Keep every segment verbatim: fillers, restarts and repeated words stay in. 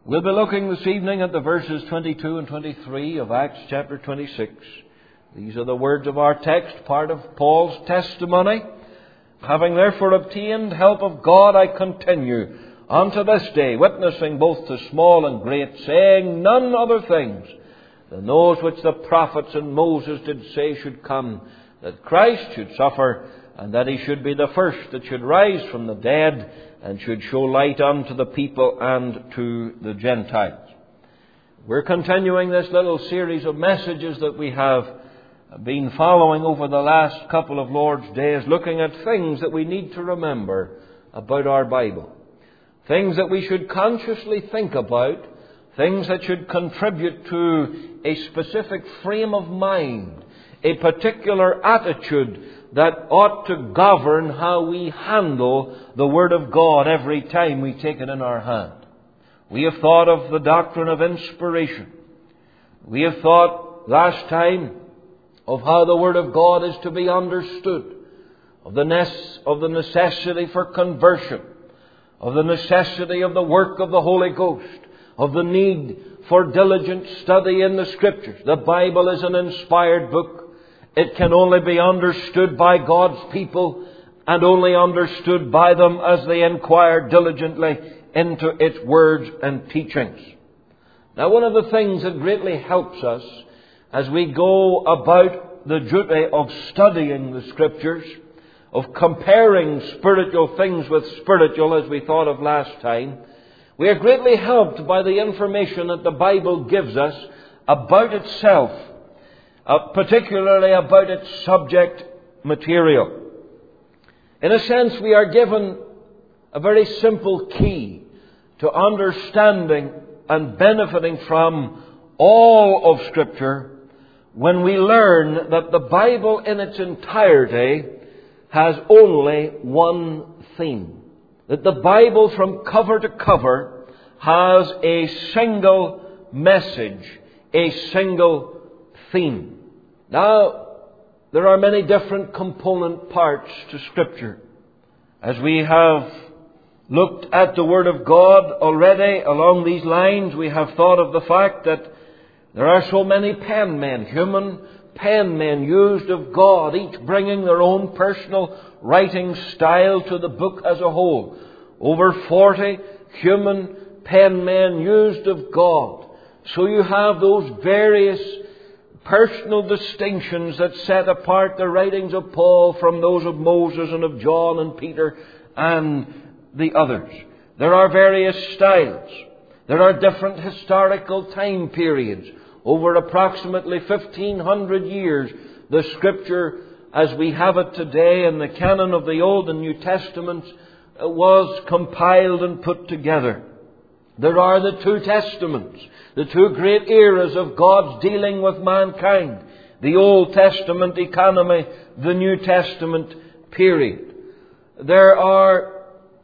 We'll be looking this evening at the verses twenty-two and twenty-three of Acts chapter twenty-six. These are the words of our text, part of Paul's testimony. Having therefore obtained help of God, I continue unto this day, witnessing both to small and great, saying none other things than those which the prophets and Moses did say should come, that Christ should suffer, and that he should be the first that should rise from the dead, and should show light unto the people and to the Gentiles. We're continuing this little series of messages that we have been following over the last couple of Lord's days, looking at things that we need to remember about our Bible. Things that we should consciously think about, things that should contribute to a specific frame of mind, a particular attitude that ought to govern how we handle the Word of God every time we take it in our hand. We have thought of the doctrine of inspiration. We have thought last time of how the Word of God is to be understood, of the, nece- of the necessity for conversion, of the necessity of the work of the Holy Ghost, of the need for diligent study in the Scriptures. The Bible is an inspired book. It can only be understood by God's people, and only understood by them as they inquire diligently into its words and teachings. Now, one of the things that greatly helps us as we go about the duty of studying the Scriptures, of comparing spiritual things with spiritual, as we thought of last time, we are greatly helped by the information that the Bible gives us about itself, uh, particularly about its subject material. In a sense, we are given a very simple key to understanding and benefiting from all of Scripture when we learn that the Bible in its entirety has only one theme. That the Bible from cover to cover has a single message, a single theme. Now, there are many different component parts to Scripture. As we have looked at the Word of God already along these lines, we have thought of the fact that there are so many penmen, human penmen used of God, each bringing their own personal writing style to the book as a whole. Over forty human penmen used of God. So you have those various personal distinctions that set apart the writings of Paul from those of Moses and of John and Peter and the others. There are various styles. There are different historical time periods. Over approximately fifteen hundred years, the Scripture as we have it today in the canon of the Old and New Testaments was compiled and put together. There are the two Testaments, the two great eras of God's dealing with mankind. The Old Testament economy, the New Testament period. There are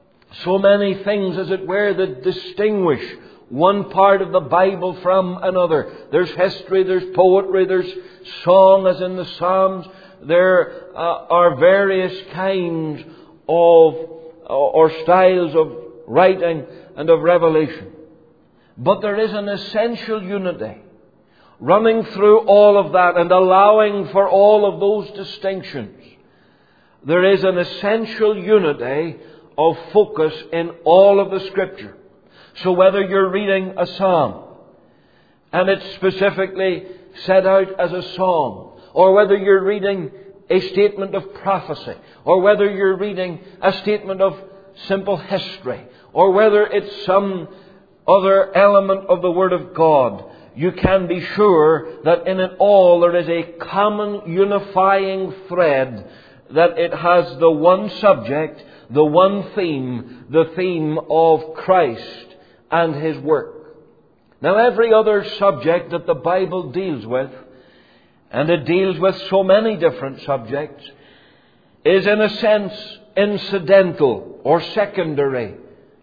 so many things, as it were, that distinguish one part of the Bible from another. There's history, there's poetry, there's song, as in the Psalms. There uh, are various kinds of uh, or styles of writing and of revelation. But there is an essential unity running through all of that and allowing for all of those distinctions. There is an essential unity of focus in all of the Scripture. So whether you're reading a psalm and it's specifically set out as a song, or whether you're reading a statement of prophecy, or whether you're reading a statement of simple history, or whether it's some other element of the Word of God, you can be sure that in it all there is a common unifying thread, that it has the one subject, the one theme, the theme of Christ and His work. Now, every other subject that the Bible deals with, and it deals with so many different subjects, is in a sense incidental or secondary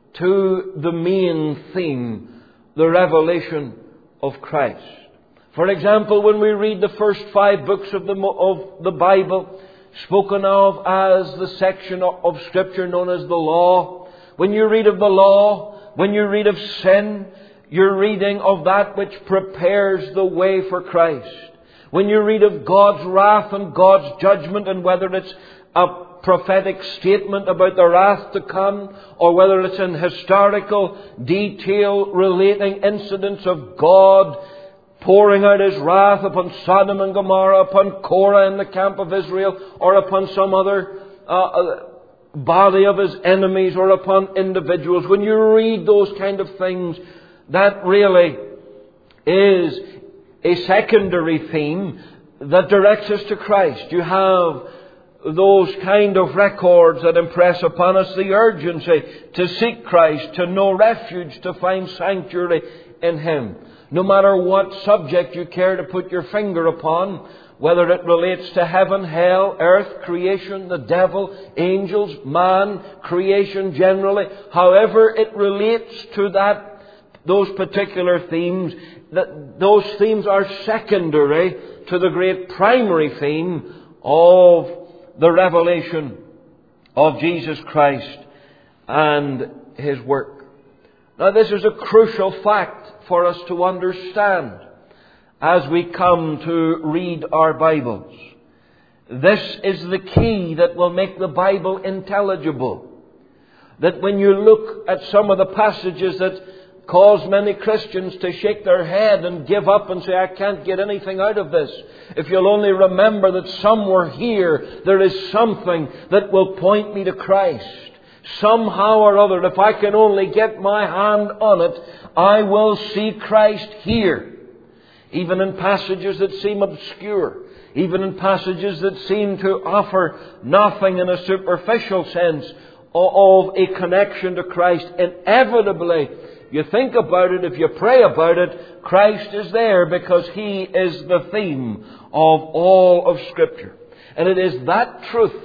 to the main theme, the revelation of Christ. For example, when we read the first five books of the, of the Bible, spoken of as the section of Scripture known as the Law, when you read of the law, when you read of sin, you're reading of that which prepares the way for Christ. When you read of God's wrath and God's judgment, and whether it's a prophetic statement about the wrath to come, or whether it's an historical detail relating incidents of God pouring out His wrath upon Sodom and Gomorrah, upon Korah in the camp of Israel, or upon some other uh, body of His enemies, or upon individuals. When you read those kind of things, that really is a secondary theme that directs us to Christ. You have those kind of records that impress upon us the urgency to seek Christ, to know refuge, to find sanctuary in Him. No matter what subject you care to put your finger upon, whether it relates to heaven, hell, earth, creation, the devil, angels, man, creation generally, however it relates to that, those particular themes, that those themes are secondary to the great primary theme of the revelation of Jesus Christ and His work. Now, this is a crucial fact for us to understand as we come to read our Bibles. This is the key that will make the Bible intelligible. That when you look at some of the passages that cause many Christians to shake their head and give up and say, I can't get anything out of this. If you'll only remember that somewhere here there is something that will point me to Christ. Somehow or other, if I can only get my hand on it, I will see Christ here. Even in passages that seem obscure. Even in passages that seem to offer nothing in a superficial sense of a connection to Christ. Inevitably, you think about it, if you pray about it, Christ is there because He is the theme of all of Scripture. And it is that truth,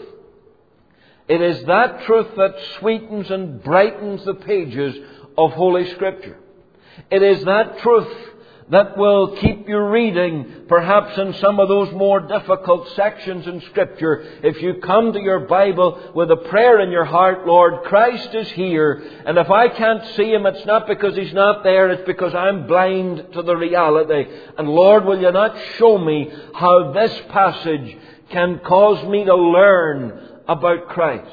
it is that truth that sweetens and brightens the pages of Holy Scripture. It is that truth that will keep you reading, perhaps in some of those more difficult sections in Scripture. If you come to your Bible with a prayer in your heart, Lord, Christ is here, and if I can't see Him, it's not because He's not there, it's because I'm blind to the reality. And Lord, will You not show me how this passage can cause me to learn about Christ?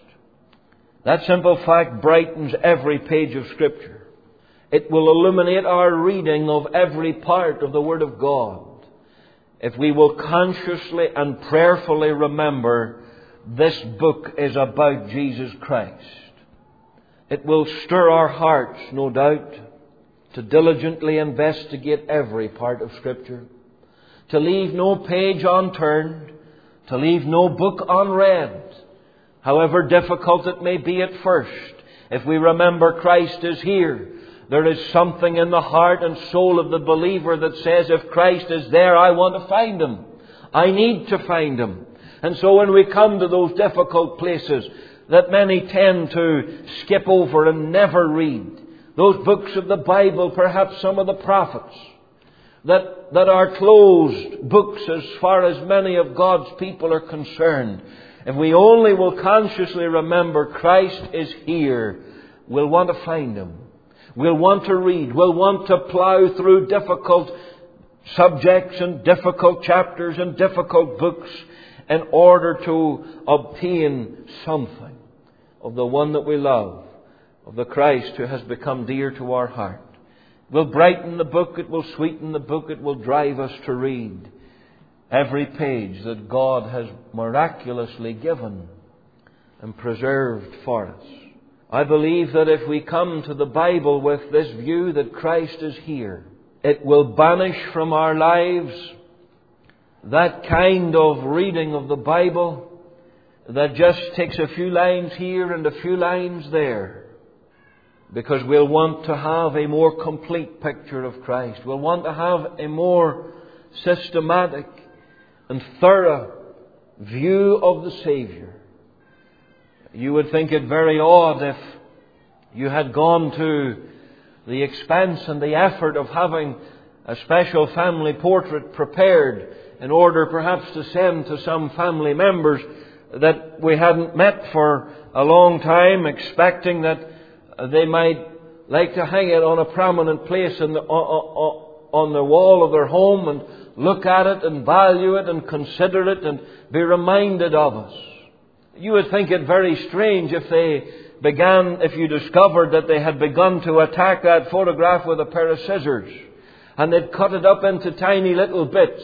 That simple fact brightens every page of Scripture. It will illuminate our reading of every part of the Word of God. If we will consciously and prayerfully remember this book is about Jesus Christ. It will stir our hearts, no doubt, to diligently investigate every part of Scripture. To leave no page unturned. To leave no book unread. However difficult it may be at first, if we remember Christ is here, there is something in the heart and soul of the believer that says, if Christ is there, I want to find Him. I need to find Him. And so when we come to those difficult places that many tend to skip over and never read, those books of the Bible, perhaps some of the prophets, that, that are closed books as far as many of God's people are concerned, if we only will consciously remember Christ is here, we'll want to find Him. We'll want to read. We'll want to plough through difficult subjects and difficult chapters and difficult books in order to obtain something of the one that we love, of the Christ who has become dear to our heart. It will brighten the book. It will sweeten the book. It will drive us to read every page that God has miraculously given and preserved for us. I believe that if we come to the Bible with this view that Christ is here, it will banish from our lives that kind of reading of the Bible that just takes a few lines here and a few lines there. Because we'll want to have a more complete picture of Christ. We'll want to have a more systematic and thorough view of the Savior. You would think it very odd if you had gone to the expense and the effort of having a special family portrait prepared in order perhaps to send to some family members that we hadn't met for a long time, expecting that they might like to hang it on a prominent place in the, on, on the wall of their home and look at it and value it and consider it and be reminded of us. You would think it very strange if they began, if you discovered that they had begun to attack that photograph with a pair of scissors and they'd cut it up into tiny little bits.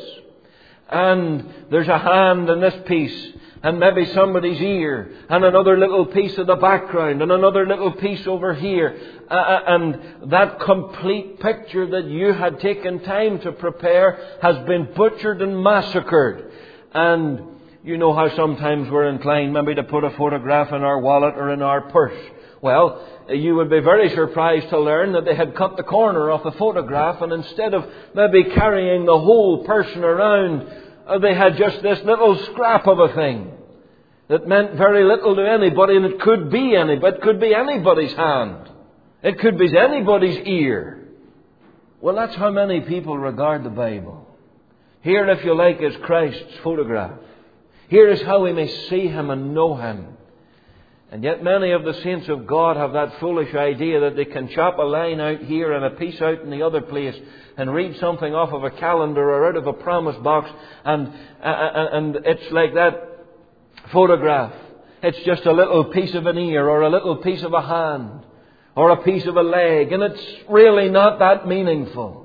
And there's a hand in this piece, and maybe somebody's ear, and another little piece of the background, and another little piece over here. Uh, and that complete picture that you had taken time to prepare has been butchered and massacred. And you know how sometimes we're inclined maybe to put a photograph in our wallet or in our purse. Well, you would be very surprised to learn that they had cut the corner off the photograph, and instead of maybe carrying the whole person around, uh, they had just this little scrap of a thing that meant very little to anybody, and it could be anybody. It could be anybody's hand. It could be anybody's ear. Well, that's how many people regard the Bible. Here, if you like, is Christ's photograph. Here is how we may see Him and know Him. And yet many of the saints of God have that foolish idea that they can chop a line out here and a piece out in the other place and read something off of a calendar or out of a promise box, and, uh, and it's like that photograph. It's just a little piece of an ear or a little piece of a hand or a piece of a leg, and it's really not that meaningful.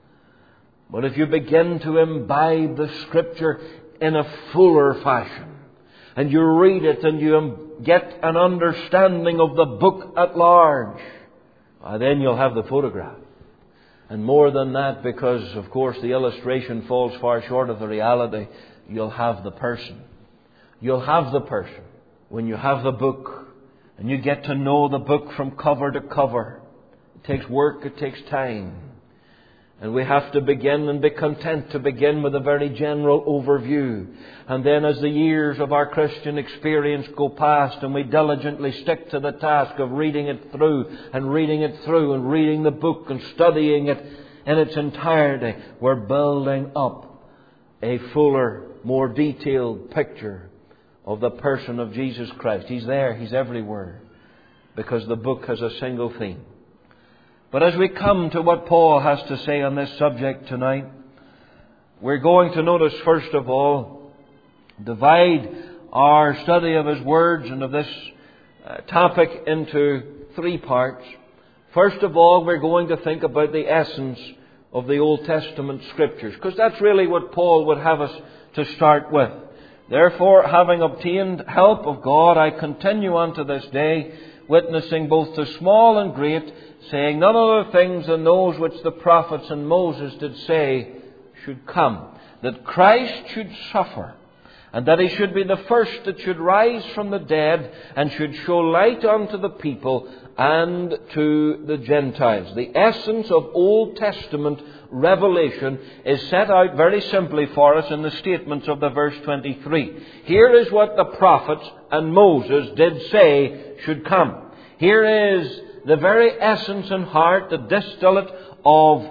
But if you begin to imbibe the Scripture in a fuller fashion, and you read it and you get an understanding of the book at large, well, then you'll have the photograph. And more than that, because of course the illustration falls far short of the reality, you'll have the person. You'll have the person when you have the book and you get to know the book from cover to cover. It takes work, it takes time. And we have to begin and be content to begin with a very general overview. And then as the years of our Christian experience go past and we diligently stick to the task of reading it through and reading it through and reading the book and studying it in its entirety, we're building up a fuller, more detailed picture of the person of Jesus Christ. He's there, He's everywhere, because the book has a single theme. But as we come to what Paul has to say on this subject tonight, we're going to notice, first of all, divide our study of his words and of this uh, topic into three parts. First of all, we're going to think about the essence of the Old Testament Scriptures, because that's really what Paul would have us to start with. Therefore, having obtained help of God, I continue unto this day, witnessing both to small and great, saying none other things than those which the prophets and Moses did say should come, that Christ should suffer, and that He should be the first that should rise from the dead, and should show light unto the people and to the Gentiles. The essence of Old Testament revelation is set out very simply for us in the statements of the verse twenty-three. Here is what the prophets and Moses did say should come. Here is the very essence and heart, the distillate of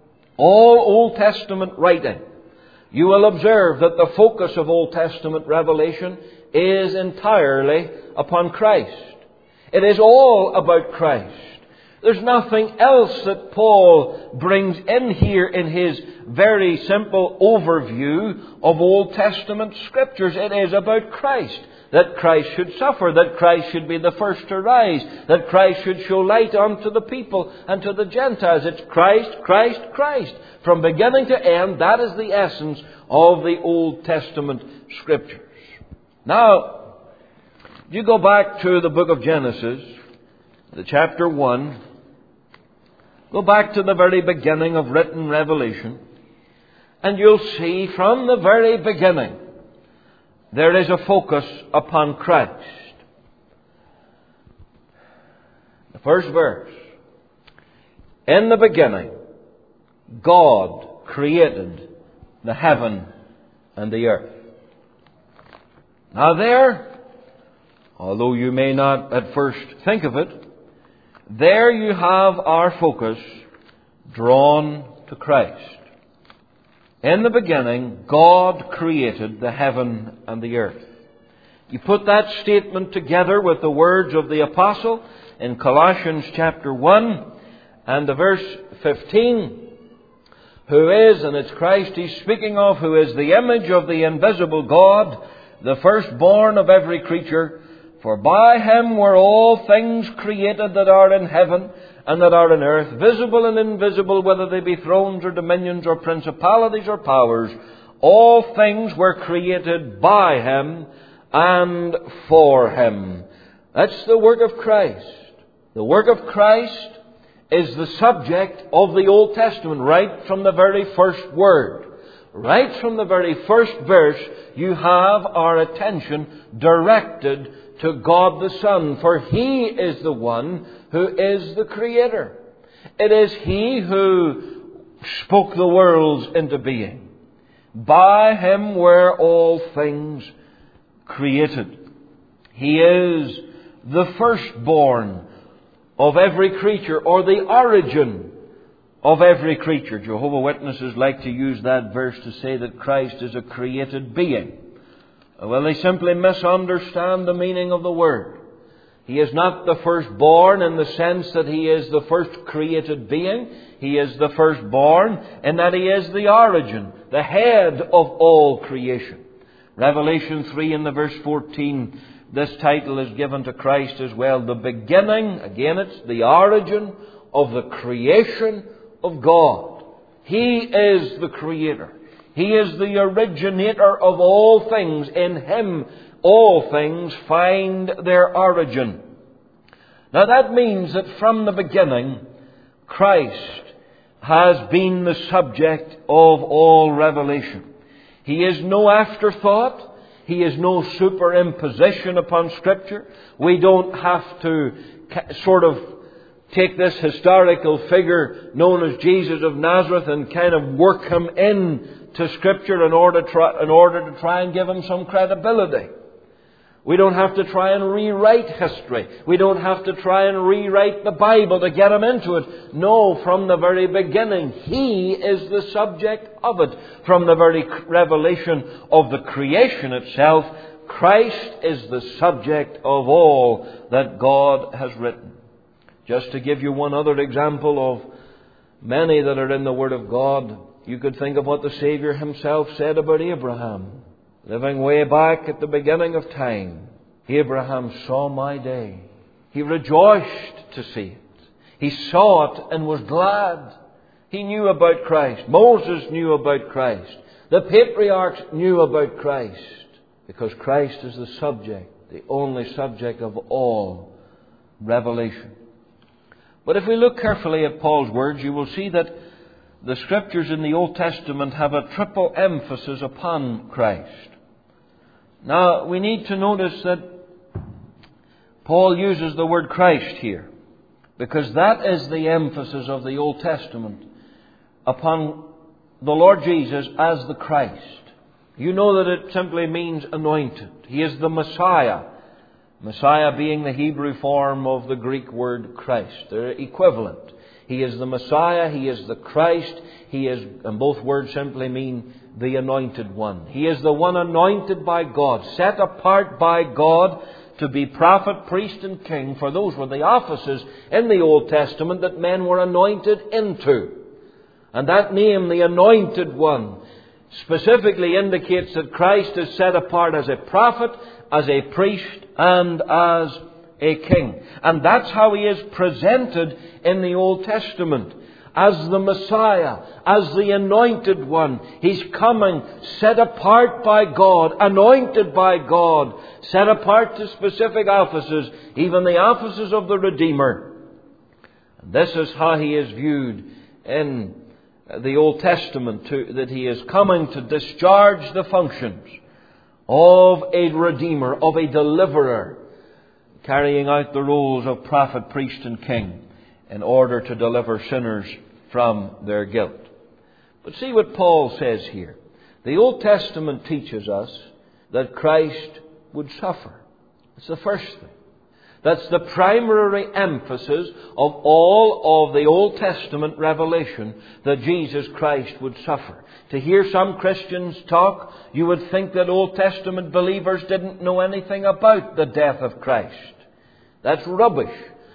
all Old Testament writing. You will observe that the focus of Old Testament revelation is entirely upon Christ. It is all about Christ. There's nothing else that Paul brings in here in his very simple overview of Old Testament Scriptures. It is about Christ. That Christ should suffer, that Christ should be the first to rise, that Christ should show light unto the people and to the Gentiles. It's Christ, Christ, Christ. From beginning to end, that is the essence of the Old Testament Scriptures. Now, you go back to the book of Genesis, the chapter one. Go back to the very beginning of written revelation, and you'll see from the very beginning there is a focus upon Christ. The first verse. In the beginning, God created the heaven and the earth. Now there, although you may not at first think of it, there you have our focus drawn to Christ. In the beginning, God created the heaven and the earth. You put that statement together with the words of the apostle in Colossians chapter one and the verse fifteen. Who is, and it's Christ he's speaking of, who is the image of the invisible God, the firstborn of every creature. For by him were all things created that are in heaven and that are in earth, visible and invisible, whether they be thrones or dominions or principalities or powers. All things were created by him and for him. That's the work of Christ. The work of Christ is the subject of the Old Testament, right from the very first word. Right from the very first verse, you have our attention directed to God the Son, for He is the one who is the Creator. It is He who spoke the worlds into being. By Him were all things created. He is the firstborn of every creature, or the origin of every creature. Jehovah's Witnesses like to use that verse to say that Christ is a created being. Well, they simply misunderstand the meaning of the word. He is not the firstborn in the sense that He is the first created being. He is the firstborn in that He is the origin, the head of all creation. Revelation three and the verse fourteen, this title is given to Christ as well. The beginning, again it's the origin of the creation of God. He is the Creator. He is the originator of all things. In Him all things find their origin. Now that means that from the beginning, Christ has been the subject of all revelation. He is no afterthought. He is no superimposition upon Scripture. We don't have to sort of take this historical figure known as Jesus of Nazareth and kind of work Him in to Scripture in order, try, in order to try and give Him some credibility. We don't have to try and rewrite history. We don't have to try and rewrite the Bible to get Him into it. No, from the very beginning, He is the subject of it. From the very revelation of the creation itself, Christ is the subject of all that God has written. Just to give you one other example of many that are in the Word of God, you could think of what the Savior Himself said about Abraham. Living way back at the beginning of time, Abraham saw my day. He rejoiced to see it. He saw it and was glad. He knew about Christ. Moses knew about Christ. The patriarchs knew about Christ. Because Christ is the subject, the only subject of all revelation. But if we look carefully at Paul's words, you will see that the Scriptures in the Old Testament have a triple emphasis upon Christ. Now, we need to notice that Paul uses the word Christ here, because that is the emphasis of the Old Testament upon the Lord Jesus as the Christ. You know that it simply means anointed. He is the Messiah. Messiah being the Hebrew form of the Greek word Christ. They're equivalent. He is the Messiah, He is the Christ, He is, and both words simply mean the anointed one. He is the one anointed by God, set apart by God to be prophet, priest and king, for those were the offices in the Old Testament that men were anointed into. And that name, the Anointed One, specifically indicates that Christ is set apart as a prophet, as a priest and as a king. And that's how He is presented in the Old Testament. As the Messiah, as the Anointed One. He's coming, set apart by God, anointed by God, set apart to specific offices, even the offices of the Redeemer. And this is how He is viewed in the Old Testament, to, that He is coming to discharge the functions of a Redeemer, of a Deliverer, carrying out the roles of prophet, priest and king in order to deliver sinners from their guilt. But see what Paul says here. The Old Testament teaches us that Christ would suffer. It's the first thing. That's the primary emphasis of all of the Old Testament revelation, that Jesus Christ would suffer. To hear some Christians talk, you would think that Old Testament believers didn't know anything about the death of Christ. That's rubbish.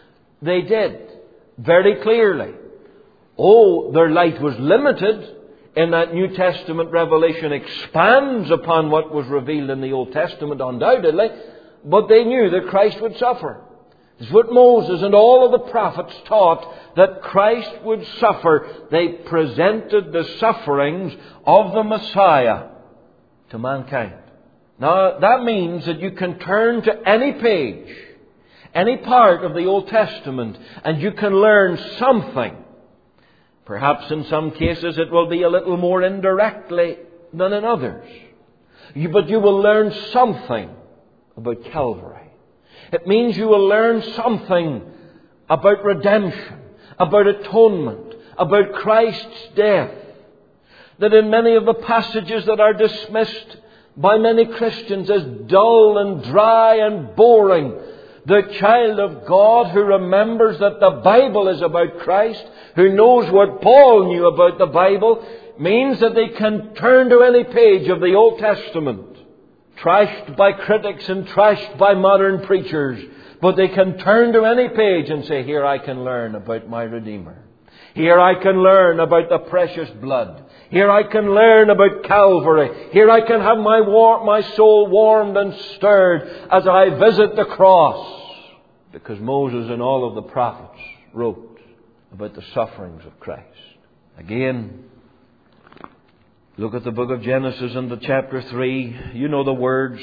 They did. Very clearly. Oh, their light was limited in that New Testament revelation expands upon what was revealed in the Old Testament, undoubtedly. But they knew that Christ would suffer. It's what Moses and all of the prophets taught, that Christ would suffer. They presented the sufferings of the Messiah to mankind. Now, that means that you can turn to any page, any part of the Old Testament, and you can learn something. Perhaps in some cases it will be a little more indirectly than in others. You, but you will learn something about Calvary. It means you will learn something about redemption, about atonement, about Christ's death. That in many of the passages that are dismissed by many Christians as dull and dry and boring, the child of God who remembers that the Bible is about Christ, who knows what Paul knew about the Bible, means that they can turn to any page of the Old Testament, trashed by critics and trashed by modern preachers, but they can turn to any page and say, here I can learn about my Redeemer. Here I can learn about the precious blood. Here I can learn about Calvary. Here I can have my war- my soul warmed and stirred as I visit the cross. Because Moses and all of the prophets wrote about the sufferings of Christ. Again, look at the book of Genesis and the chapter three. You know the words.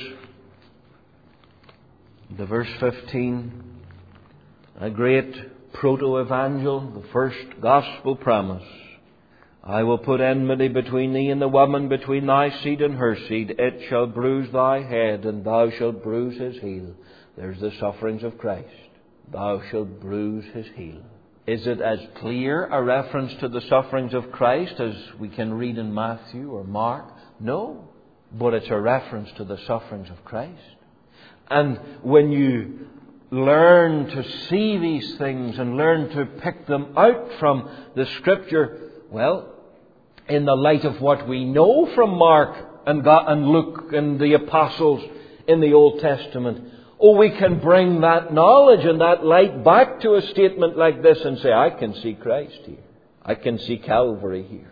The verse fifteen. A great proto-evangel, the first gospel promise. I will put enmity between thee and the woman, between thy seed and her seed. It shall bruise thy head, and thou shalt bruise his heel. There's the sufferings of Christ. Thou shalt bruise his heel. Is it as clear a reference to the sufferings of Christ as we can read in Matthew or Mark? No. But it's a reference to the sufferings of Christ. And when you learn to see these things and learn to pick them out from the Scripture, well, in the light of what we know from Mark and God and Luke and the apostles in the Old Testament, oh, we can bring that knowledge and that light back to a statement like this and say, I can see Christ here. I can see Calvary here.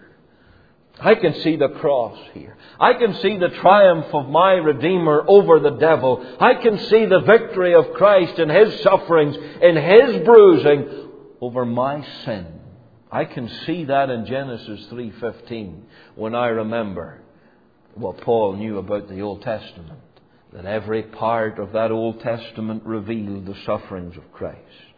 I can see the cross here. I can see the triumph of my Redeemer over the devil. I can see the victory of Christ in His sufferings, in His bruising over my sin. I can see that in Genesis three fifteen when I remember what Paul knew about the Old Testament. That every part of that Old Testament revealed the sufferings of Christ.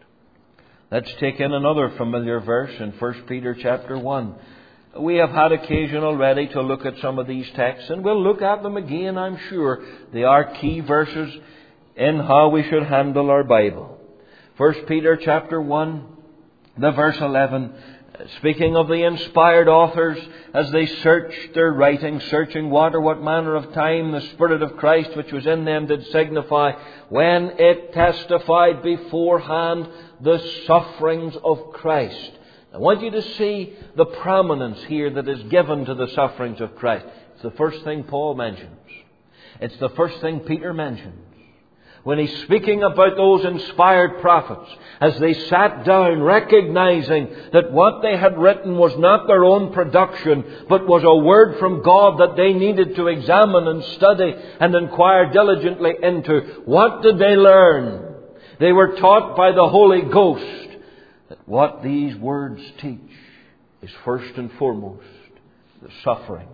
Let's take in another familiar verse in First Peter chapter one. We have had occasion already to look at some of these texts, and we'll look at them again, I'm sure. They are key verses in how we should handle our Bible. First Peter chapter one, the verse eleven. Speaking of the inspired authors, as they searched their writings, searching what or what manner of time the Spirit of Christ which was in them did signify, when it testified beforehand the sufferings of Christ. I want you to see the prominence here that is given to the sufferings of Christ. It's the first thing Paul mentions. It's the first thing Peter mentions. When he's speaking about those inspired prophets, as they sat down recognizing that what they had written was not their own production, but was a word from God that they needed to examine and study and inquire diligently into. What did they learn? They were taught by the Holy Ghost that what these words teach is first and foremost the sufferings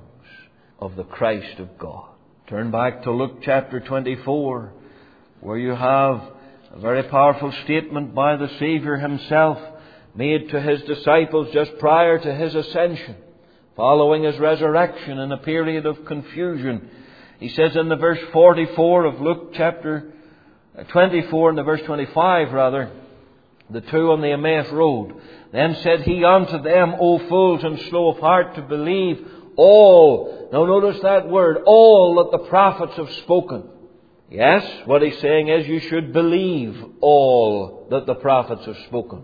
of the Christ of God. Turn back to Luke chapter twenty-four. Where you have a very powerful statement by the Savior Himself made to His disciples just prior to His ascension, following His resurrection in a period of confusion. He says in the verse forty-four of Luke chapter twenty-four and the verse twenty-five rather, the two on the Emmaus road. Then said He unto them, O fools and slow of heart to believe all. Now notice that word, all that the prophets have spoken. Yes, what he's saying is you should believe all that the prophets have spoken.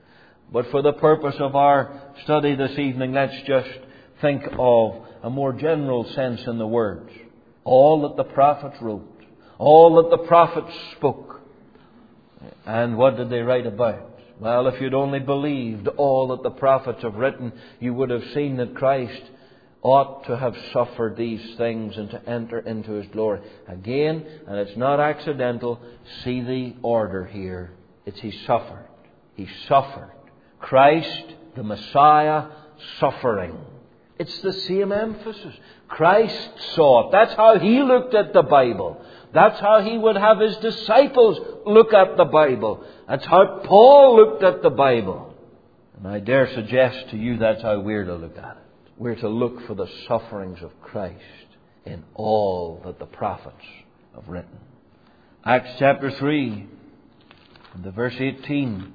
But for the purpose of our study this evening, let's just think of a more general sense in the words. All that the prophets wrote. All that the prophets spoke. And what did they write about? Well, if you'd only believed all that the prophets have written, you would have seen that Christ ought to have suffered these things and to enter into His glory. Again, and it's not accidental, see the order here. It's He suffered. He suffered. Christ, the Messiah, suffering. It's the same emphasis. Christ saw it. That's how He looked at the Bible. That's how He would have His disciples look at the Bible. That's how Paul looked at the Bible. And I dare suggest to you that's how we're to look at it. We're to look for the sufferings of Christ in all that the prophets have written. Acts chapter three, and the verse eighteen.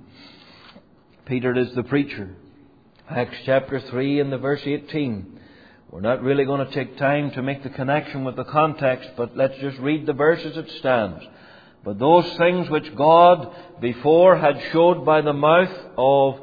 Peter is the preacher. Acts chapter three and the verse eighteen. We're not really going to take time to make the connection with the context, but let's just read the verse as it stands. But those things which God before had showed by the mouth of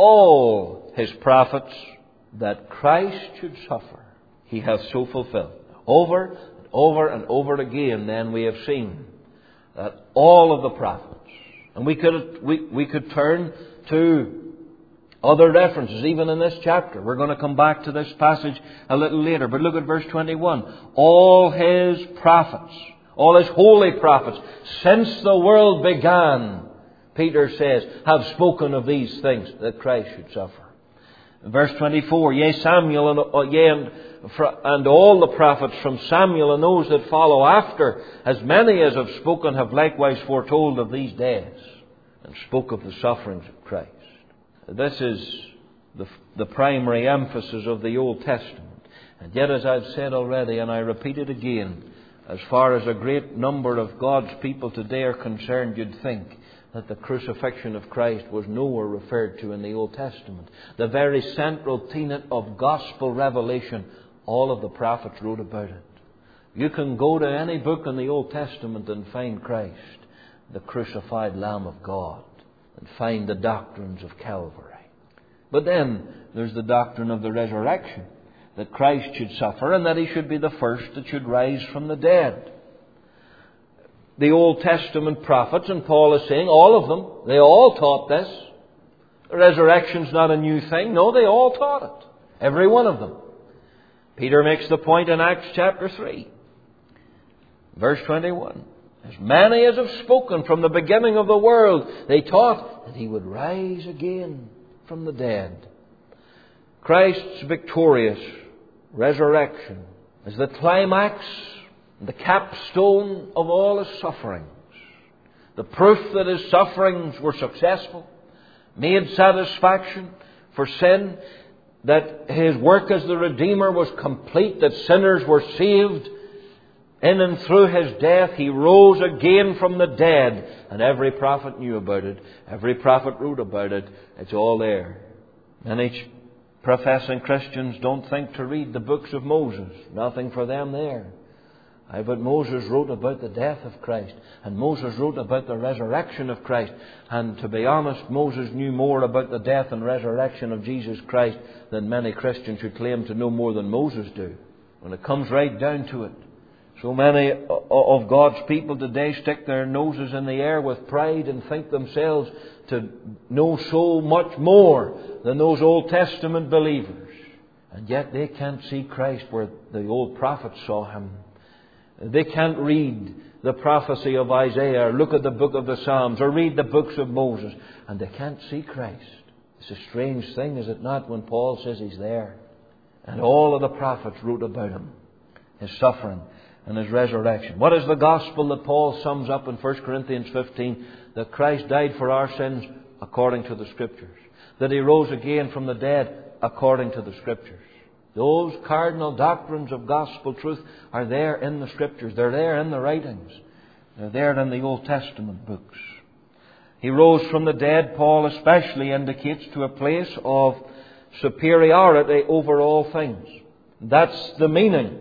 all His prophets, that Christ should suffer, He hath so fulfilled. Over and over and over again then we have seen that all of the prophets, and we could, we, we could turn to other references, even in this chapter. We're going to come back to this passage a little later. But look at verse twenty-one. All His prophets, all His holy prophets, since the world began, Peter says, have spoken of these things, that Christ should suffer. Verse twenty-four, Yea, Samuel and, uh, yea, and, and all the prophets from Samuel and those that follow after, as many as have spoken, have likewise foretold of these days, and spoke of the sufferings of Christ. This is the, the primary emphasis of the Old Testament. And yet, as I've said already, and I repeat it again, as far as a great number of God's people today are concerned, you'd think that the crucifixion of Christ was nowhere referred to in the Old Testament. The very central tenet of gospel revelation, all of the prophets wrote about it. You can go to any book in the Old Testament and find Christ, the crucified Lamb of God, and find the doctrines of Calvary. But then there's the doctrine of the resurrection, that Christ should suffer and that He should be the first that should rise from the dead. The Old Testament prophets, and Paul is saying, all of them, they all taught this. The resurrection's not a new thing. No, they all taught it. Every one of them. Peter makes the point in Acts chapter three, verse twenty-one. As many as have spoken from the beginning of the world, they taught that He would rise again from the dead. Christ's victorious resurrection is the climax, the capstone of all His sufferings. The proof that His sufferings were successful, made satisfaction for sin, that His work as the Redeemer was complete, that sinners were saved. In and through His death, He rose again from the dead. And every prophet knew about it. Every prophet wrote about it. It's all there. Many professing Christians don't think to read the books of Moses. Nothing for them there. Aye, but Moses wrote about the death of Christ. And Moses wrote about the resurrection of Christ. And to be honest, Moses knew more about the death and resurrection of Jesus Christ than many Christians who claim to know more than Moses do. When it comes right down to it. So many of God's people today stick their noses in the air with pride and think themselves to know so much more than those Old Testament believers. And yet they can't see Christ where the old prophets saw Him. They can't read the prophecy of Isaiah, or look at the book of the Psalms, or read the books of Moses, and they can't see Christ. It's a strange thing, is it not, when Paul says He's there? And all of the prophets wrote about Him, His suffering and His resurrection. What is the gospel that Paul sums up in First Corinthians fifteen? That Christ died for our sins according to the Scriptures. That He rose again from the dead according to the Scriptures. Those cardinal doctrines of gospel truth are there in the Scriptures. They're there in the writings. They're there in the Old Testament books. He rose from the dead, Paul especially indicates, to a place of superiority over all things. That's the meaning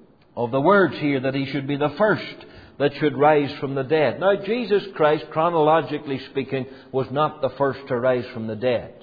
of the words here, that He should be the first that should rise from the dead. Now, Jesus Christ, chronologically speaking, was not the first to rise from the dead.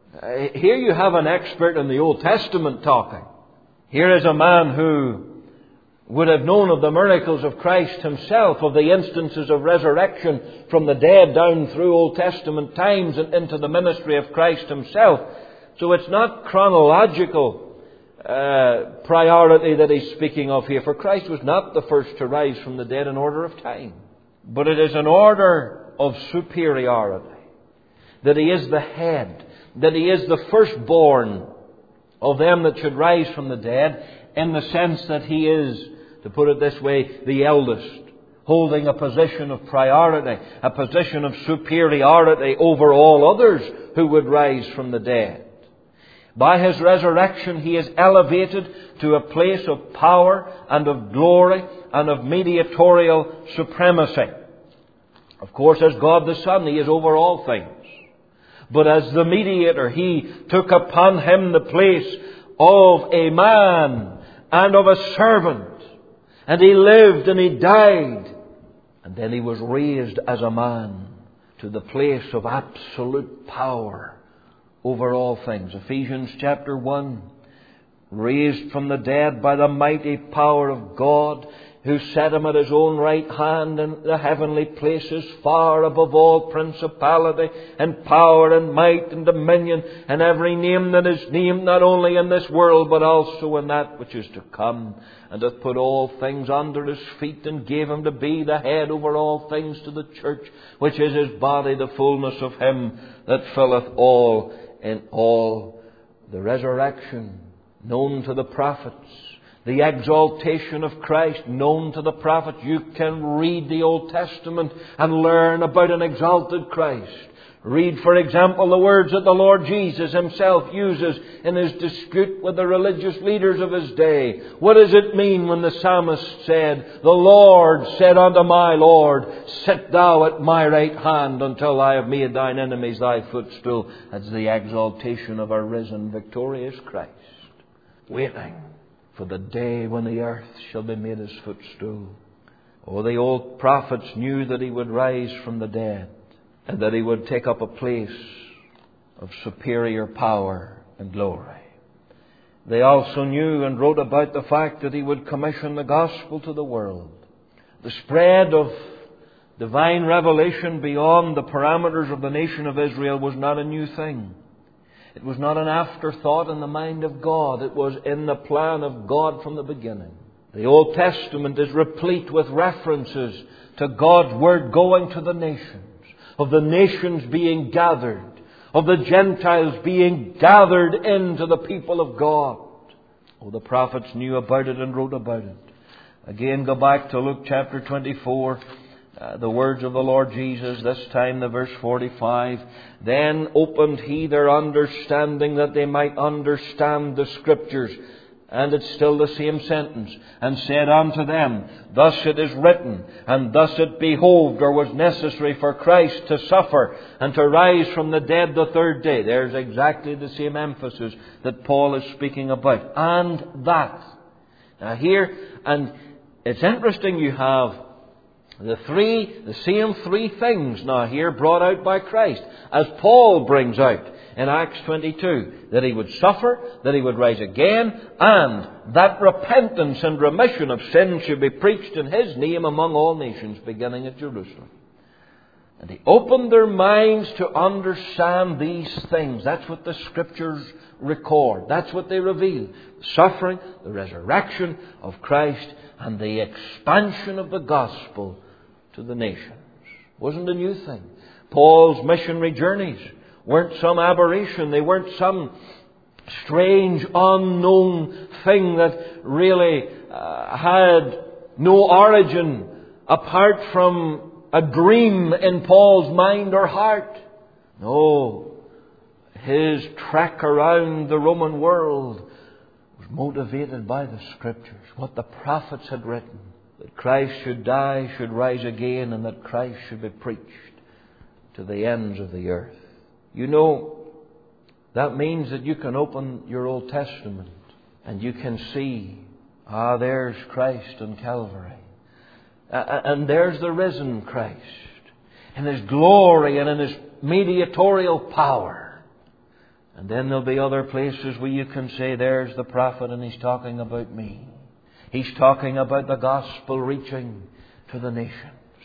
Here you have an expert in the Old Testament talking. Here is a man who would have known of the miracles of Christ Himself, of the instances of resurrection from the dead down through Old Testament times and into the ministry of Christ Himself. So it's not chronological uh, priority that he's speaking of here, for Christ was not the first to rise from the dead in order of time. But it is an order of superiority, that He is the head, that He is the firstborn of them that should rise from the dead, in the sense that He is, to put it this way, the eldest, holding a position of priority, a position of superiority over all others who would rise from the dead. By His resurrection, He is elevated to a place of power and of glory and of mediatorial supremacy. Of course, as God the Son, He is over all things. But as the mediator, He took upon Him the place of a man and of a servant. And He lived and He died. And then He was raised as a man to the place of absolute power over all things. Ephesians chapter one. Raised from the dead by the mighty power of God, who set Him at His own right hand in the heavenly places, far above all principality and power and might and dominion and every name that is named, not only in this world but also in that which is to come, and hath put all things under His feet, and gave Him to be the head over all things to the church, which is His body, the fullness of Him that filleth all in all. The resurrection known to the prophets, the exaltation of Christ known to the prophets. You can read the Old Testament and learn about an exalted Christ. Read, for example, the words that the Lord Jesus Himself uses in His dispute with the religious leaders of His day. What does it mean when the psalmist said, "The Lord said unto my Lord, Sit thou at my right hand until I have made thine enemies thy footstool"? That's the exaltation of our risen, victorious Christ, waiting for the day when the earth shall be made His footstool. Oh, the old prophets knew that He would rise from the dead, and that He would take up a place of superior power and glory. They also knew and wrote about the fact that He would commission the gospel to the world. The spread of divine revelation beyond the parameters of the nation of Israel was not a new thing. It was not an afterthought in the mind of God. It was in the plan of God from the beginning. The Old Testament is replete with references to God's Word going to the nations, of the nations being gathered, of the Gentiles being gathered into the people of God. Oh, the prophets knew about it and wrote about it. Again, go back to Luke chapter twenty-four. Uh, the words of the Lord Jesus, this time the verse forty-five. Then opened He their understanding, that they might understand the Scriptures. And it's still the same sentence. And said unto them, Thus it is written, and thus it behoved, or was necessary for Christ to suffer, and to rise from the dead the third day. There's exactly the same emphasis that Paul is speaking about. And that. Now here, and it's interesting, you have The three, the same three things now here brought out by Christ, as Paul brings out in Acts twenty-two, that He would suffer, that He would rise again, and that repentance and remission of sins should be preached in His name among all nations, beginning at Jerusalem. And He opened their minds to understand these things. That's what the Scriptures record. That's what they reveal. The suffering, the resurrection of Christ, and the expansion of the gospel to the nations. Wasn't a new thing. Paul's missionary journeys weren't some aberration. They weren't some strange, unknown thing that really uh, had no origin apart from a dream in Paul's mind or heart. No. His trek around the Roman world was motivated by the Scriptures, what the prophets had written, that Christ should die, should rise again, and that Christ should be preached to the ends of the earth. You know, that means that you can open your Old Testament and you can see, ah, there's Christ on Calvary. Uh, and there's the risen Christ in His glory and in His mediatorial power. And then there'll be other places where you can say, there's the prophet and he's talking about me. He's talking about the gospel reaching to the nations.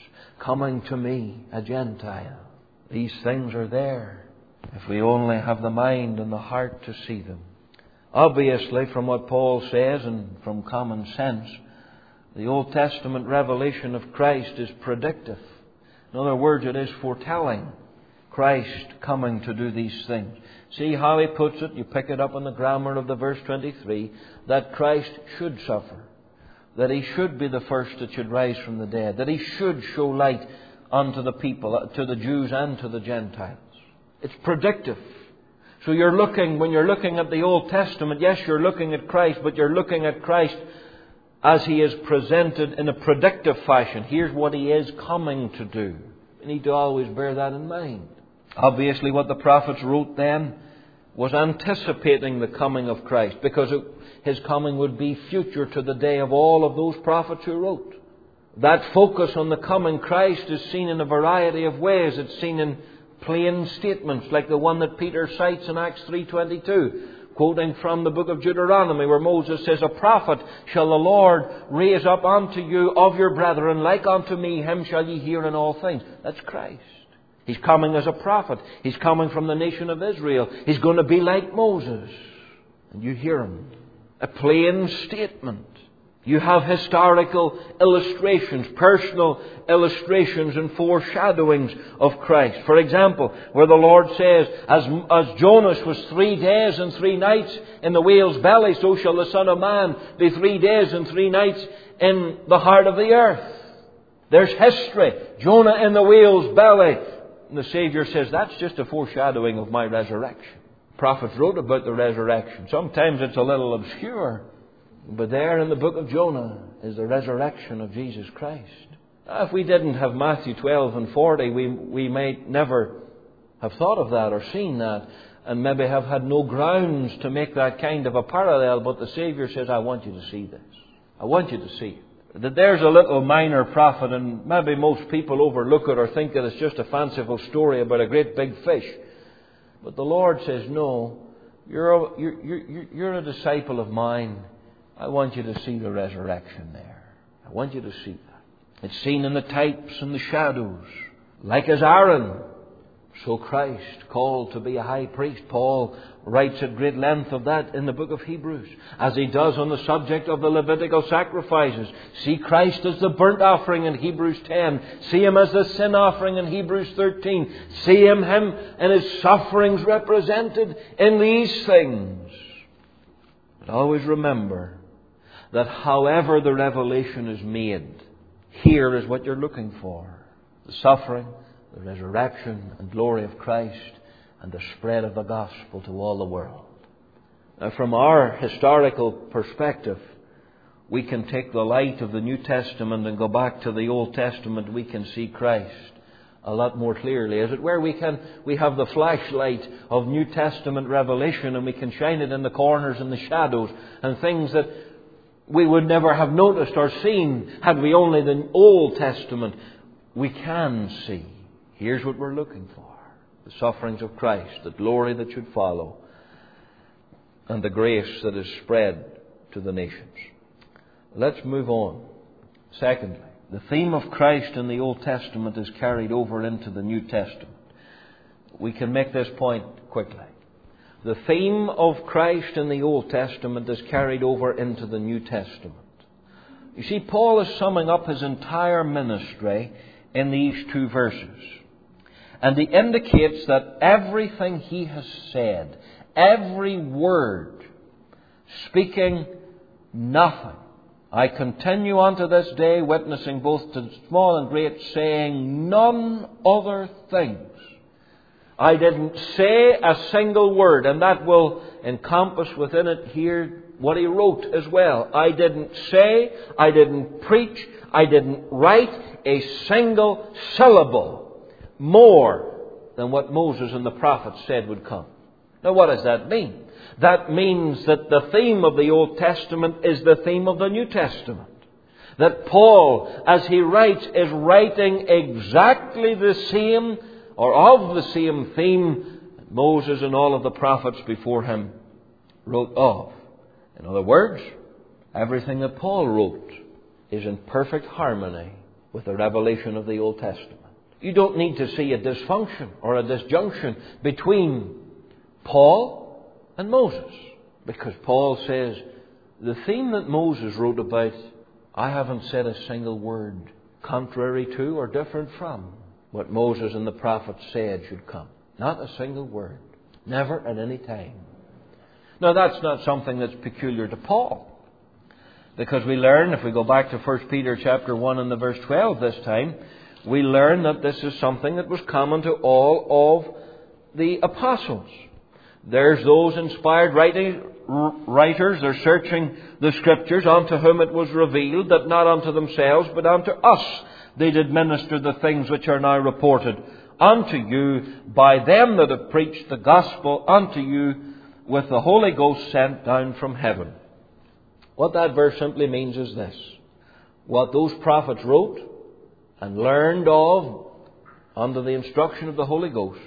Coming to me, a Gentile. These things are there, if we only have the mind and the heart to see them. Obviously, from what Paul says and from common sense, the Old Testament revelation of Christ is predictive. In other words, it is foretelling Christ coming to do these things. See how he puts it? You pick it up in the grammar of the verse twenty-three, that Christ should suffer, that He should be the first that should rise from the dead, that He should show light unto the people, to the Jews and to the Gentiles. It's predictive. So you're looking, when you're looking at the Old Testament, yes, you're looking at Christ, but you're looking at Christ as He is presented in a predictive fashion. Here's what He is coming to do. You need to always bear that in mind. Obviously, what the prophets wrote then was anticipating the coming of Christ, because it, His coming would be future to the day of all of those prophets who wrote. That focus on the coming Christ is seen in a variety of ways. It's seen in plain statements like the one that Peter cites in Acts three twenty-two, quoting from the book of Deuteronomy, where Moses says, "A prophet shall the Lord raise up unto you of your brethren, like unto me, him shall ye hear in all things." That's Christ. He's coming as a prophet. He's coming from the nation of Israel. He's going to be like Moses. And you hear Him. A plain statement. You have historical illustrations, personal illustrations and foreshadowings of Christ. For example, where the Lord says, as, as Jonas was three days and three nights in the whale's belly, so shall the Son of Man be three days and three nights in the heart of the earth. There's history. Jonah in the whale's belly. And the Saviour says, that's just a foreshadowing of my resurrection. Prophets wrote about the resurrection. Sometimes it's a little obscure. But there in the book of Jonah is the resurrection of Jesus Christ. Now, if we didn't have Matthew twelve and forty, we, we might never have thought of that or seen that, and maybe have had no grounds to make that kind of a parallel. But the Saviour says, I want you to see this. I want you to see it. That there's a little minor prophet, and maybe most people overlook it or think that it's just a fanciful story about a great big fish. But the Lord says, no, you're a, you're, you're, you're a disciple of mine. I want you to see the resurrection there. I want you to see that. It's seen in the types and the shadows. Like as Aaron, so Christ, called to be a high priest. Paul writes at great length of that in the book of Hebrews, as he does on the subject of the Levitical sacrifices. See Christ as the burnt offering in Hebrews ten. See Him as the sin offering in Hebrews thirteen. See Him, him and His sufferings represented in these things. But always remember that however the revelation is made, here is what you're looking for. The suffering, the resurrection and glory of Christ, and the spread of the gospel to all the world. Now, from our historical perspective, we can take the light of the New Testament and go back to the Old Testament. We can see Christ a lot more clearly. As it were, we can we have the flashlight of New Testament revelation, and we can shine it in the corners and the shadows and things that we would never have noticed or seen had we only the Old Testament. We can see. Here's what we're looking for. The sufferings of Christ, the glory that should follow, and the grace that is spread to the nations. Let's move on. Secondly, the theme of Christ in the Old Testament is carried over into the New Testament. We can make this point quickly. The theme of Christ in the Old Testament is carried over into the New Testament. You see, Paul is summing up his entire ministry in these two verses. And he indicates that everything he has said, every word, speaking nothing. I continue unto this day, witnessing both to small and great, saying none other things. I didn't say a single word, and that will encompass within it here what he wrote as well. I didn't say, I didn't preach, I didn't write a single syllable more than what Moses and the prophets said would come. Now, what does that mean? That means that the theme of the Old Testament is the theme of the New Testament. That Paul, as he writes, is writing exactly the same or of the same theme that Moses and all of the prophets before him wrote of. In other words, Everything that Paul wrote is in perfect harmony with the revelation of the Old Testament. You don't need to see a dysfunction or a disjunction between Paul and Moses, because Paul says, the theme that Moses wrote about, I haven't said a single word contrary to or different from what Moses and the prophets said should come. Not a single word. Never at any time. Now that's not something that's peculiar to Paul. Because we learn, if we go back to First Peter chapter one and the verse twelve this time, we learn that this is something that was common to all of the apostles. There's those inspired writing, writers, they're searching the Scriptures, unto whom it was revealed that not unto themselves but unto us they did minister the things which are now reported unto you by them that have preached the gospel unto you with the Holy Ghost sent down from heaven. What that verse simply means is this. What those prophets wrote and learned of under the instruction of the Holy Ghost,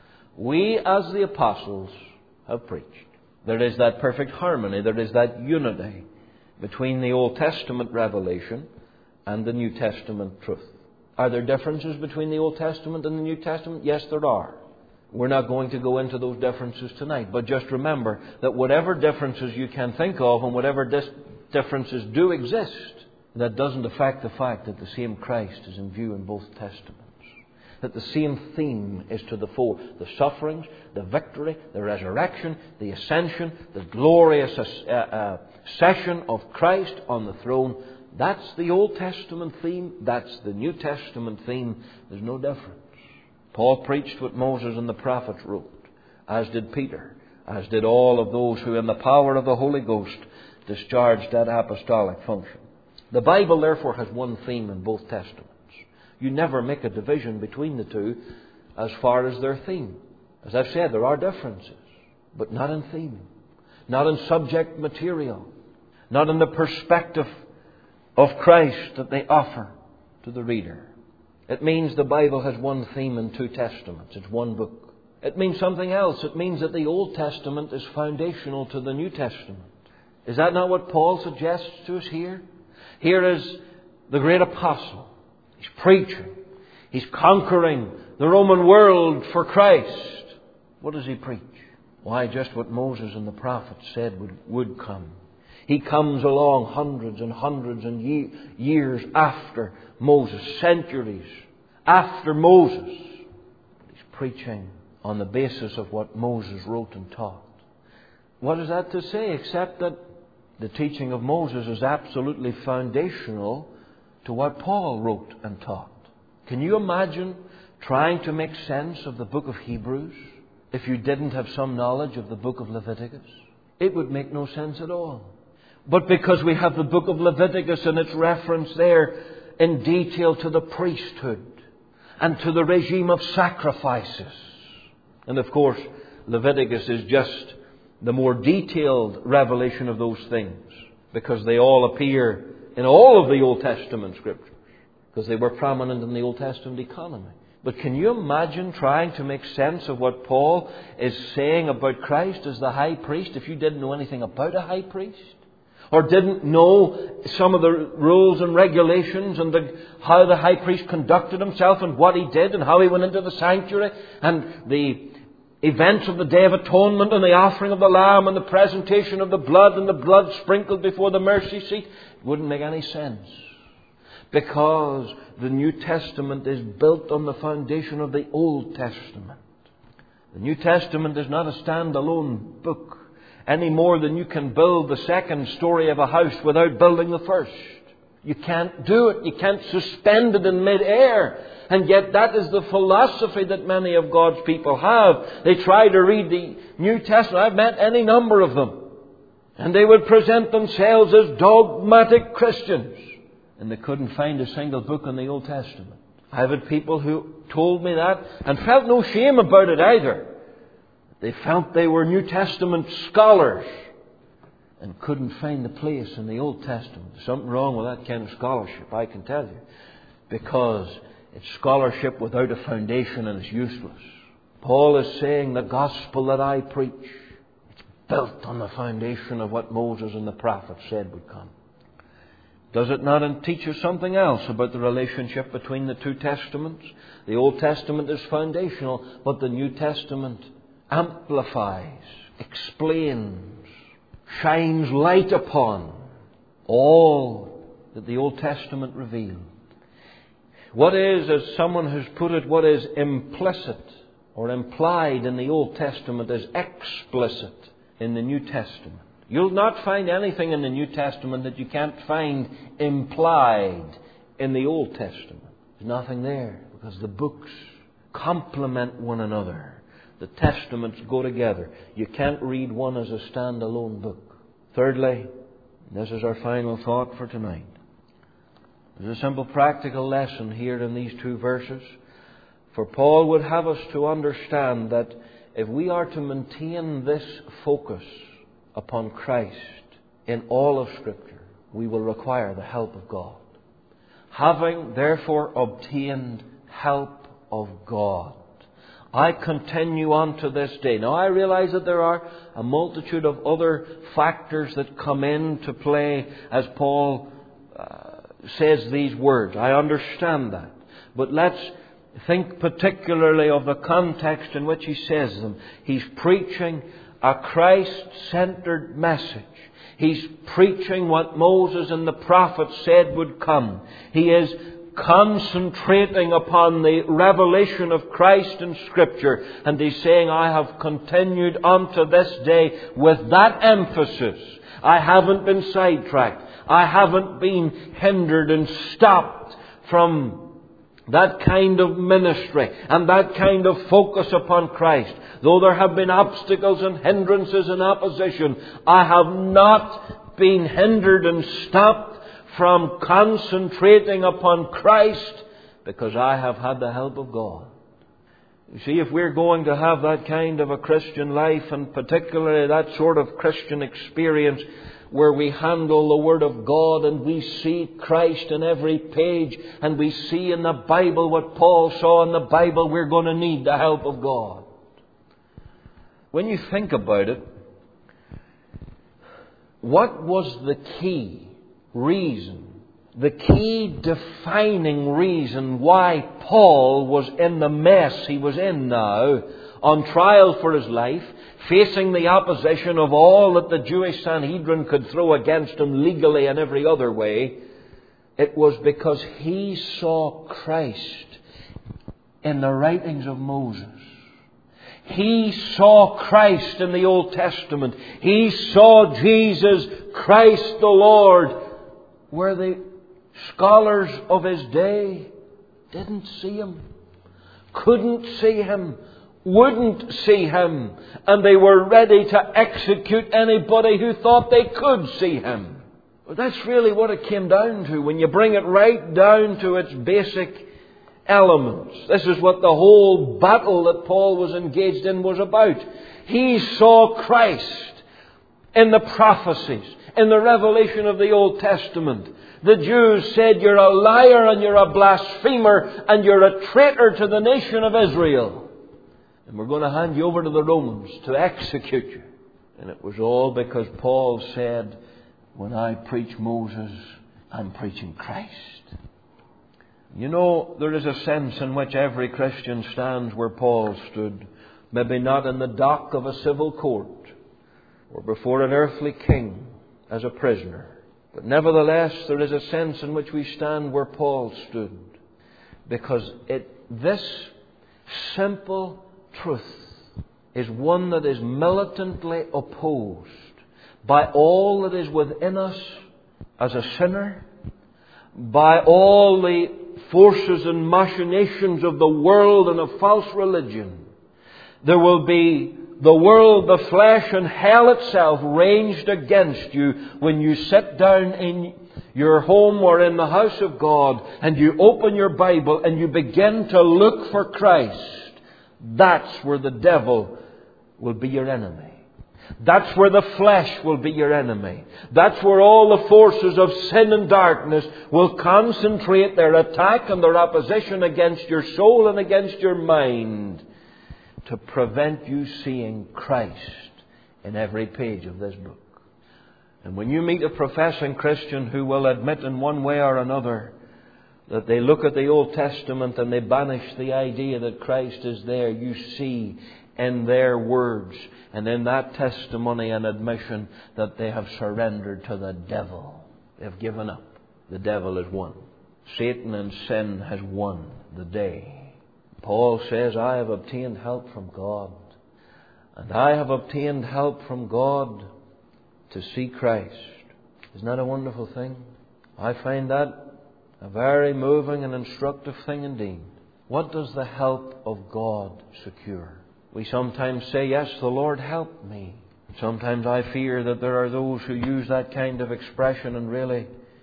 we as the apostles have preached. There is that perfect harmony, there is that unity between the Old Testament revelation and the New Testament truth. Are there differences between the Old Testament and the New Testament? Yes, there are. We're not going to go into those differences tonight. But just remember that whatever differences you can think of and whatever dis- differences do exist, that doesn't affect the fact that the same Christ is in view in both Testaments. That the same theme is to the fore. The sufferings, the victory, the resurrection, the ascension, the glorious uh, uh, session of Christ on the throne. That's the Old Testament theme. That's the New Testament theme. There's no difference. Paul preached what Moses and the prophets wrote, as did Peter, as did all of those who in the power of the Holy Ghost discharged that apostolic function. The Bible therefore has one theme in both Testaments. You never make a division between the two as far as their theme. As I've said, there are differences, but not in theme, not in subject material, not in the perspective of Christ that they offer to the reader. It means the Bible has one theme in two Testaments. It's one book. It means something else. It means that the Old Testament is foundational to the New Testament. Is that not what Paul suggests to us here? Here is the great apostle. He's preaching. He's conquering the Roman world for Christ. What does he preach? Why, just what Moses and the prophets said would, would come. He comes along hundreds and hundreds and ye- years after Moses, centuries after Moses. He's preaching on the basis of what Moses wrote and taught. What is that to say except that the teaching of Moses is absolutely foundational to what Paul wrote and taught? Can you imagine trying to make sense of the book of Hebrews if you didn't have some knowledge of the book of Leviticus? It would make no sense at all. But because we have the book of Leviticus and its reference there in detail to the priesthood and to the regime of sacrifices. And of course, Leviticus is just the more detailed revelation of those things, because they all appear in all of the Old Testament Scriptures, because they were prominent in the Old Testament economy. But can you imagine trying to make sense of what Paul is saying about Christ as the high priest if you didn't know anything about a high priest? Or didn't know some of the rules and regulations and the, how the high priest conducted himself and what he did and how he went into the sanctuary and the events of the Day of Atonement and the offering of the lamb and the presentation of the blood and the blood sprinkled before the mercy seat? It wouldn't make any sense. Because the New Testament is built on the foundation of the Old Testament. The New Testament is not a standalone book, any more than you can build the second story of a house without building the first. You can't do it. You can't suspend it in mid-air. And yet that is the philosophy that many of God's people have. They try to read the New Testament. I've met any number of them. And they would present themselves as dogmatic Christians. And they couldn't find a single book in the Old Testament. I've had people who told me that and felt no shame about it either. They felt they were New Testament scholars and couldn't find a place in the Old Testament. There's something wrong with that kind of scholarship, I can tell you. Because it's scholarship without a foundation and it's useless. Paul is saying the gospel that I preach, it's built on the foundation of what Moses and the prophets said would come. Does it not teach us something else about the relationship between the two testaments? The Old Testament is foundational, but the New Testament amplifies, explains, shines light upon all that the Old Testament revealed. What is, as someone has put it, what is implicit or implied in the Old Testament is explicit in the New Testament. You'll not find anything in the New Testament that you can't find implied in the Old Testament. There's nothing there because the books complement one another. The Testaments go together. You can't read one as a standalone book. Thirdly, this is our final thought for tonight. There's a simple practical lesson here in these two verses. For Paul would have us to understand that if we are to maintain this focus upon Christ in all of Scripture, we will require the help of God. Having therefore obtained help of God, I continue on to this day. Now I realize that there are a multitude of other factors that come into play as Paul uh, says these words. I understand that. But let's think particularly of the context in which he says them. He's preaching a Christ-centered message. He's preaching what Moses and the prophets said would come. He is concentrating upon the revelation of Christ in Scripture. And he's saying, I have continued unto this day with that emphasis. I haven't been sidetracked. I haven't been hindered and stopped from that kind of ministry and that kind of focus upon Christ. Though there have been obstacles and hindrances and opposition, I have not been hindered and stopped from concentrating upon Christ because I have had the help of God. You see, if we're going to have that kind of a Christian life, and particularly that sort of Christian experience where we handle the Word of God and we see Christ in every page and we see in the Bible what Paul saw in the Bible, we're going to need the help of God. When you think about it, what was the key reason, the key defining reason why Paul was in the mess he was in now, on trial for his life, facing the opposition of all that the Jewish Sanhedrin could throw against him legally and every other way? It was because he saw Christ in the writings of Moses. He saw Christ in the Old Testament. He saw Jesus Christ the Lord, where the scholars of his day didn't see Him, couldn't see Him, wouldn't see Him, and they were ready to execute anybody who thought they could see Him. But that's really what it came down to when you bring it right down to its basic elements. This is what the whole battle that Paul was engaged in was about. He saw Christ in the prophecies, in the revelation of the Old Testament. The Jews said, you're a liar and you're a blasphemer and you're a traitor to the nation of Israel. And we're going to hand you over to the Romans to execute you. And it was all because Paul said, when I preach Moses, I'm preaching Christ. You know, there is a sense in which every Christian stands where Paul stood. Maybe not in the dock of a civil court or before an earthly king as a prisoner. But nevertheless, there is a sense in which we stand where Paul stood. Because it, this simple truth is one that is militantly opposed by all that is within us as a sinner, by all the forces and machinations of the world and of false religion. There will be the world, the flesh, and hell itself ranged against you when you sit down in your home or in the house of God and you open your Bible and you begin to look for Christ. That's where the devil will be your enemy. That's where the flesh will be your enemy. That's where all the forces of sin and darkness will concentrate their attack and their opposition against your soul and against your mind to prevent you seeing Christ in every page of this book. And when you meet a professing Christian who will admit in one way or another that they look at the Old Testament and they banish the idea that Christ is there, you see in their words and in that testimony and admission that they have surrendered to the devil. They have given up. The devil has won. Satan and sin has won the day. Paul says, I have obtained help from God. And I have obtained help from God to see Christ. Isn't that a wonderful thing? I find that a very moving and instructive thing indeed. What does the help of God secure? We sometimes say, yes, the Lord helped me. Sometimes I fear that there are those who use that kind of expression and really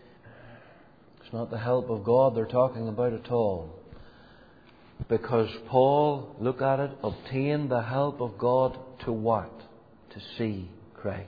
it's not the help of God they're talking about at all. Because Paul, look at it, obtained the help of God to what? To see Christ.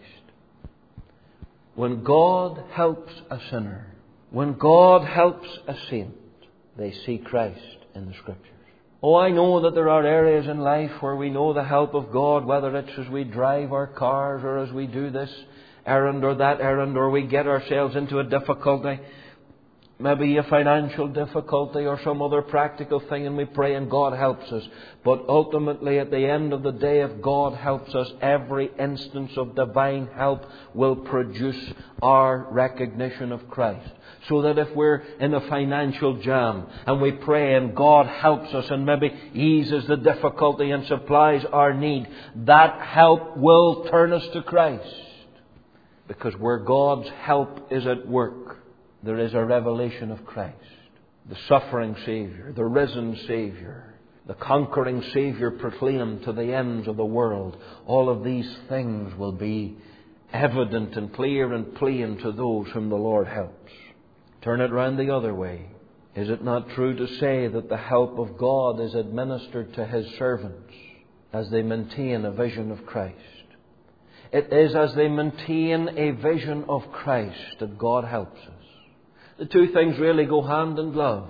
When God helps a sinner, when God helps a saint, they see Christ in the Scriptures. Oh, I know that there are areas in life where we know the help of God, whether it's as we drive our cars or as we do this errand or that errand, or we get ourselves into a difficulty, maybe a financial difficulty or some other practical thing, and we pray and God helps us. But ultimately, at the end of the day, if God helps us, every instance of divine help will produce our recognition of Christ. So that if we're in a financial jam and we pray and God helps us and maybe eases the difficulty and supplies our need, that help will turn us to Christ. Because where God's help is at work, there is a revelation of Christ. The suffering Saviour, the risen Saviour, the conquering Saviour proclaimed to the ends of the world. All of these things will be evident and clear and plain to those whom the Lord helps. Turn it round the other way. Is it not true to say that the help of God is administered to His servants as they maintain a vision of Christ? It is as they maintain a vision of Christ that God helps us. The two things really go hand in glove.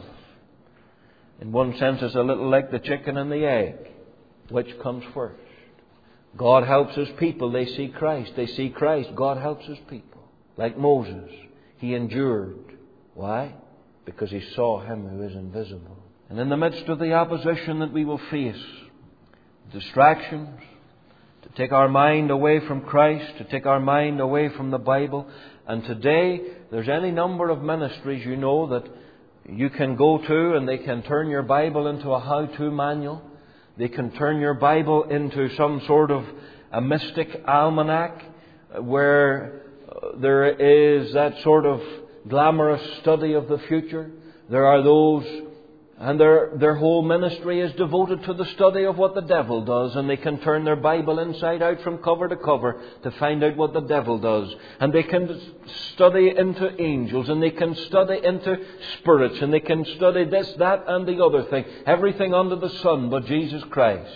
In one sense, it's a little like the chicken and the egg. Which comes first? God helps His people. They see Christ. They see Christ. God helps His people. Like Moses, he endured. Why? Because he saw Him who is invisible. And in the midst of the opposition that we will face, distractions, to take our mind away from Christ, to take our mind away from the Bible. And today, there's any number of ministries, you know, that you can go to and they can turn your Bible into a how-to manual. They can turn your Bible into some sort of a mystic almanac where there is that sort of glamorous study of the future. There are those, and their their whole ministry is devoted to the study of what the devil does, and they can turn their Bible inside out from cover to cover to find out what the devil does. And they can study into angels, and they can study into spirits, and they can study this, that, and the other thing. Everything under the sun but Jesus Christ.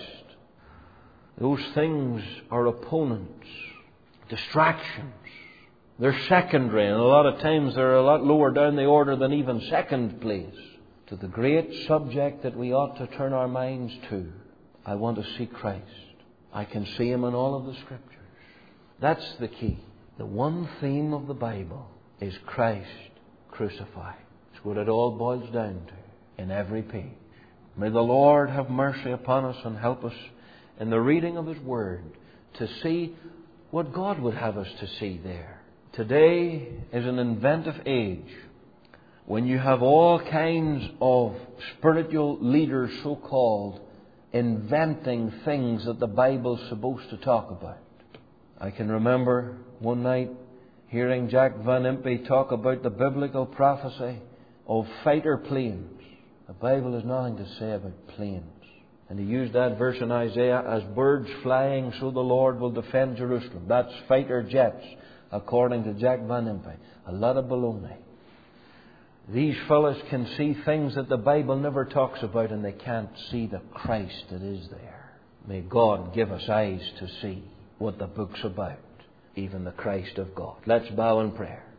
Those things are opponents, distractions. They're secondary, and a lot of times they're a lot lower down the order than even second place to the great subject that we ought to turn our minds to. I want to see Christ. I can see Him in all of the Scriptures. That's the key. The one theme of the Bible is Christ crucified. It's what it all boils down to in every page. May the Lord have mercy upon us and help us in the reading of His Word to see what God would have us to see there. Today is an inventive age when you have all kinds of spiritual leaders, so-called, inventing things that the Bible's supposed to talk about. I can remember one night hearing Jack Van Impe talk about the biblical prophecy of fighter planes. The Bible has nothing to say about planes. And he used that verse in Isaiah, as birds flying, so the Lord will defend Jerusalem. That's fighter jets, according to Jack Van Impe. A lot of baloney. These fellows can see things that the Bible never talks about, and they can't see the Christ that is there. May God give us eyes to see what the book's about, even the Christ of God. Let's bow in prayer.